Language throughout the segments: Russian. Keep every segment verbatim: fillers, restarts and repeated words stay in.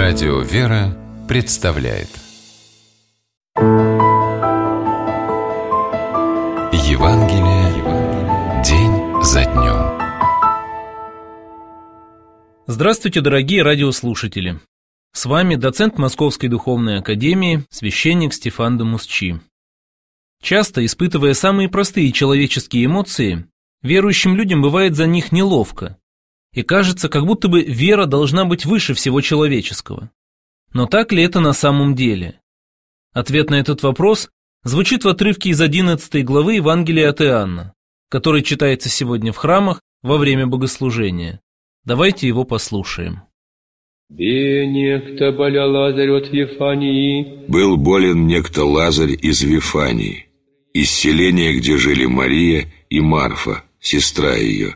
Радио «Вера» представляет Евангелие день за днем. Здравствуйте, дорогие радиослушатели! С вами доцент Московской Духовной Академии, священник Стефан де Мусчи. Часто, испытывая самые простые человеческие эмоции, верующим людям бывает за них неловко, и кажется, как будто бы вера должна быть выше всего человеческого. Но так ли это на самом деле? Ответ на этот вопрос звучит в отрывке из одиннадцатой главы Евангелия от Иоанна, который читается сегодня в храмах во время богослужения. Давайте его послушаем. Был болен некто Лазарь из Вифании, из селения, где жили Мария и Марфа, сестра ее.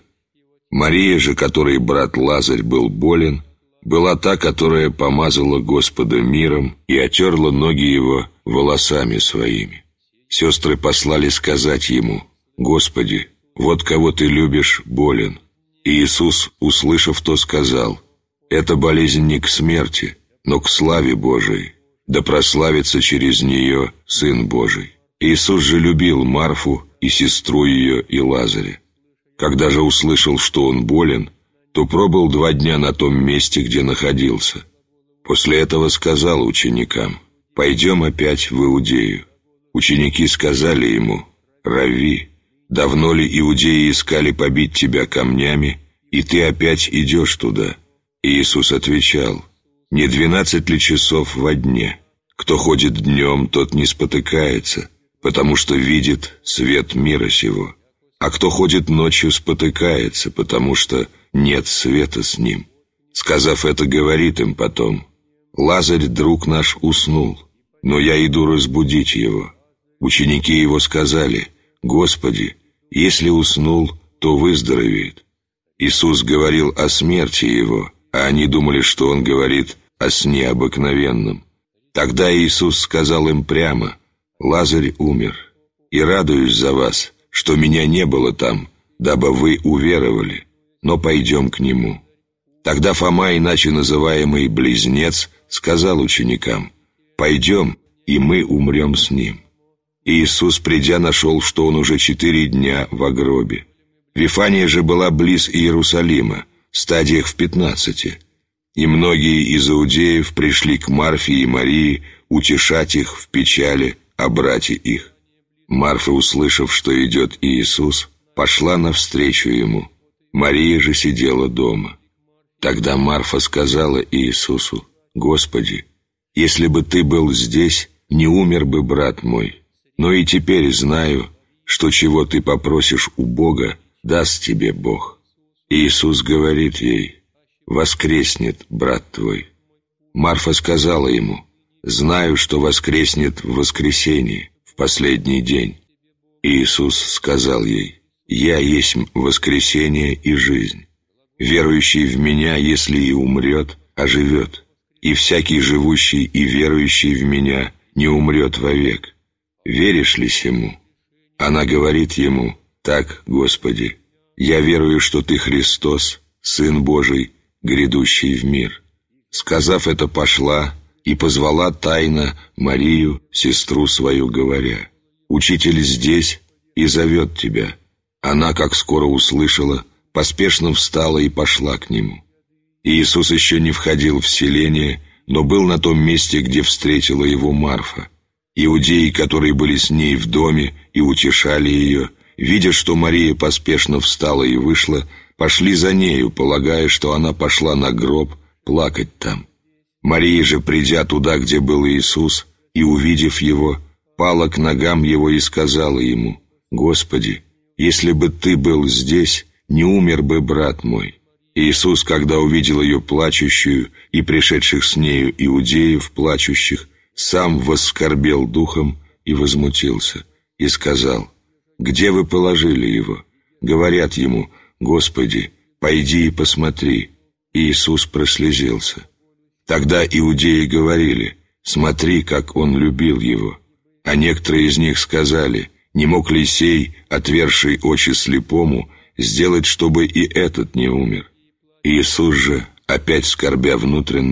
Мария же, которой брат Лазарь был болен, была та, которая помазала Господа миром и отерла ноги его волосами своими. Сестры послали сказать ему: «Господи, вот кого ты любишь, болен». И Иисус, услышав то, сказал: «Эта болезнь не к смерти, но к славе Божией, да прославится через нее Сын Божий». Иисус же любил Марфу и сестру ее и Лазаря. Когда же услышал, что он болен, то пробыл два дня на том месте, где находился. После этого сказал ученикам: «Пойдем опять в Иудею». Ученики сказали ему: «Равви, давно ли иудеи искали побить тебя камнями, и ты опять идешь туда?» И Иисус отвечал: «Не двенадцать ли часов во дне? Кто ходит днем, тот не спотыкается, потому что видит свет мира сего. А кто ходит ночью, спотыкается, потому что нет света с ним». Сказав это, говорит им потом: «Лазарь, друг наш, уснул, но я иду разбудить его». Ученики его сказали: «Господи, если уснул, то выздоровеет». Иисус говорил о смерти его, а они думали, что он говорит о сне обыкновенном. Тогда Иисус сказал им прямо: «Лазарь умер, и радуюсь за вас, что меня не было там, дабы вы уверовали, но пойдем к нему». Тогда Фома, иначе называемый Близнец, сказал ученикам: «Пойдем, и мы умрем с ним». И Иисус, придя, нашел, что он уже четыре дня во гробе. Вифания же была близ Иерусалима, стадиях в пятнадцати, и многие из иудеев пришли к Марфе и Марии утешать их в печали о брате их. Марфа, услышав, что идет Иисус, пошла навстречу ему. Мария же сидела дома. Тогда Марфа сказала Иисусу: «Господи, если бы ты был здесь, не умер бы брат мой. Но и теперь знаю, что чего ты попросишь у Бога, даст тебе Бог». Иисус говорит ей: «Воскреснет брат твой». Марфа сказала ему: «Знаю, что воскреснет в воскресенье, в последний день». Иисус сказал ей: «Я есть воскресение и жизнь. Верующий в Меня, если и умрет, оживет, и всякий живущий и верующий в Меня не умрет вовек. Веришь ли сему?» Она говорит ему: «Так, Господи, я верую, что Ты Христос, Сын Божий, грядущий в мир». Сказав это, пошла и позвала тайно Марию, сестру свою, говоря: «Учитель здесь и зовет тебя». Она, как скоро услышала, поспешно встала и пошла к нему. Иисус еще не входил в селение, но был на том месте, где встретила его Марфа. Иудеи, которые были с ней в доме и утешали ее, видя, что Мария поспешно встала и вышла, пошли за нею, полагая, что она пошла на гроб плакать там. Мария же, придя туда, где был Иисус, и увидев его, пала к ногам его и сказала ему: «Господи, если бы ты был здесь, не умер бы брат мой». Иисус, когда увидел ее плачущую и пришедших с нею иудеев плачущих, сам воскорбел духом и возмутился, и сказал: «Где вы положили его?» Говорят ему: «Господи, пойди и посмотри». Иисус прослезился. Тогда иудеи говорили: «Смотри, как он любил его». А некоторые из них сказали: «Не мог ли сей, отверший очи слепому, сделать, чтобы и этот не умер?» Иисус же, опять скорбя внутренно,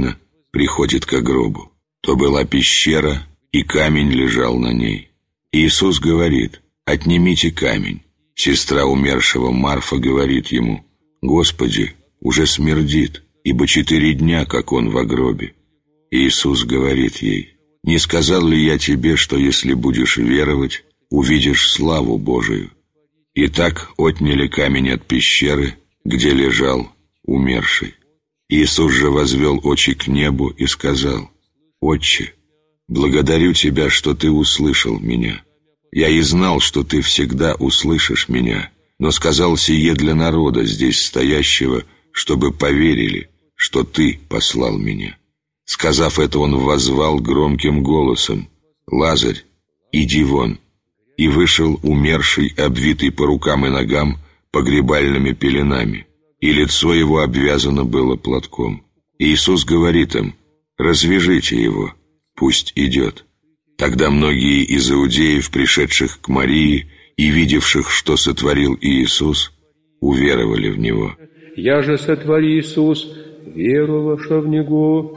приходит к гробу. То была пещера, и камень лежал на ней. Иисус говорит: «Отнимите камень». Сестра умершего Марфа говорит ему: «Господи, уже смердит, ибо четыре дня, как он в гробе». Иисус говорит ей: «Не сказал ли я тебе, что если будешь веровать, увидишь славу Божию?» И так отняли камень от пещеры, где лежал умерший. Иисус же возвел очи к небу и сказал: «Отче, благодарю Тебя, что Ты услышал меня. Я и знал, что Ты всегда услышишь меня, но сказал сие для народа здесь стоящего, чтобы поверили, что Ты послал меня». Сказав это, Он воззвал громким голосом: «Лазарь, иди вон». И вышел умерший, обвитый по рукам и ногам погребальными пеленами, и лицо его обвязано было платком. Иисус говорит им: «Развяжите его, пусть идет». Тогда многие из иудеев, пришедших к Марии и видевших, что сотворил Иисус, уверовали в Него. «Я же сотвори, Иисус, веровавша в Него».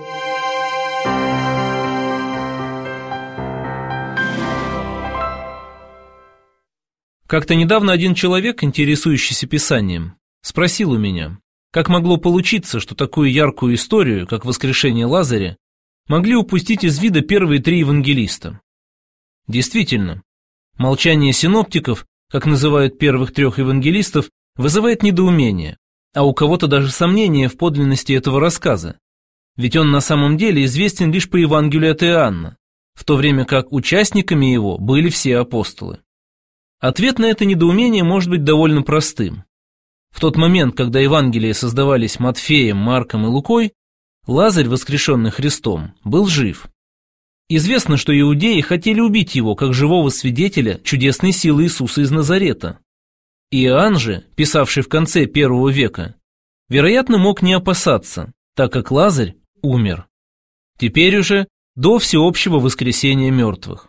Как-то недавно один человек, интересующийся Писанием, спросил у меня, как могло получиться, что такую яркую историю, как воскрешение Лазаря, могли упустить из вида первые три евангелиста. Действительно, молчание синоптиков, как называют первых трех евангелистов, вызывает недоумение, а у кого-то даже сомнение в подлинности этого рассказа, ведь он на самом деле известен лишь по Евангелию от Иоанна, в то время как участниками его были все апостолы. Ответ на это недоумение может быть довольно простым. В тот момент, когда Евангелия создавались Матфеем, Марком и Лукой, Лазарь, воскрешенный Христом, был жив. Известно, что иудеи хотели убить его как живого свидетеля чудесной силы Иисуса из Назарета. Иоанн же, писавший в конце первого века, вероятно, мог не опасаться, так как Лазарь умер. Теперь уже до всеобщего воскресения мертвых.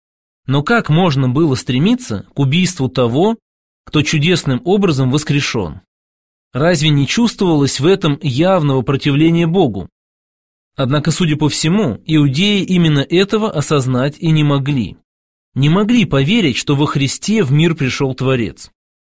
Но как можно было стремиться к убийству того, кто чудесным образом воскрешен? Разве не чувствовалось в этом явного противления Богу? Однако, судя по всему, иудеи именно этого осознать и не могли. Не могли поверить, что во Христе в мир пришел Творец.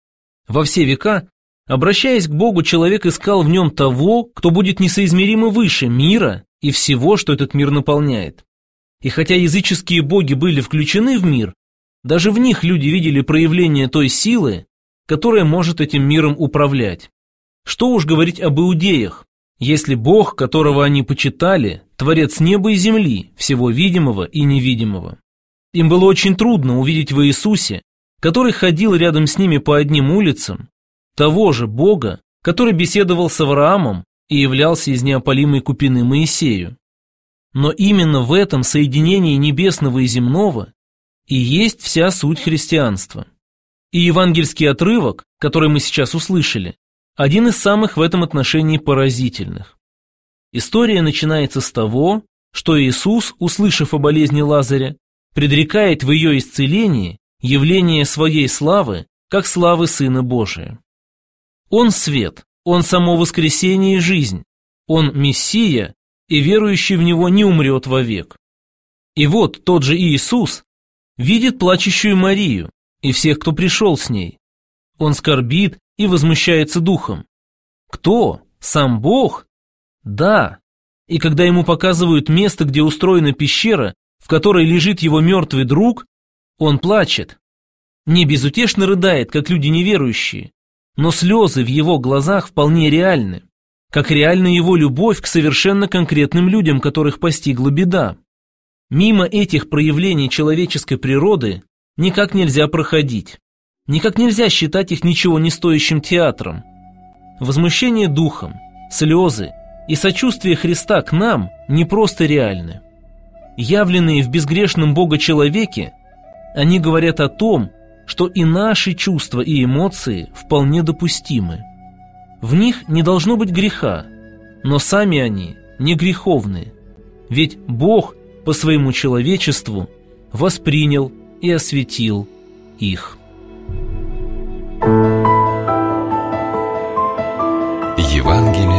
Во все века, обращаясь к Богу, человек искал в нем того, кто будет несоизмеримо выше мира и всего, что этот мир наполняет. И хотя языческие боги были включены в мир, даже в них люди видели проявление той силы, которая может этим миром управлять. Что уж говорить об иудеях, если Бог, которого они почитали, Творец неба и земли, всего видимого и невидимого. Им было очень трудно увидеть в Иисусе, который ходил рядом с ними по одним улицам, того же Бога, который беседовал с Авраамом и являлся из неопалимой купины Моисею. Но именно в этом соединении небесного и земного и есть вся суть христианства. И евангельский отрывок, который мы сейчас услышали, один из самых в этом отношении поразительных. История начинается с того, что Иисус, услышав о болезни Лазаря, предрекает в ее исцелении явление своей славы, как славы Сына Божия. Он свет, Он само воскресение и жизнь, Он Мессия, и верующий в Него не умрет вовек. И вот тот же Иисус видит плачущую Марию и всех, кто пришел с ней. Он скорбит и возмущается духом. Кто? Сам Бог? Да. И когда ему показывают место, где устроена пещера, в которой лежит его мертвый друг, он плачет. Не безутешно рыдает, как люди неверующие, но слезы в его глазах вполне реальны, как реальна его любовь к совершенно конкретным людям, которых постигла беда. Мимо этих проявлений человеческой природы никак нельзя проходить, никак нельзя считать их ничего не стоящим театром. Возмущение духом, слезы и сочувствие Христа к нам не просто реальны. Явленные в безгрешном Бога-человеке, они говорят о том, что и наши чувства и эмоции вполне допустимы. В них не должно быть греха, но сами они не греховны, ведь Бог по своему человечеству воспринял и осветил их. Евангелие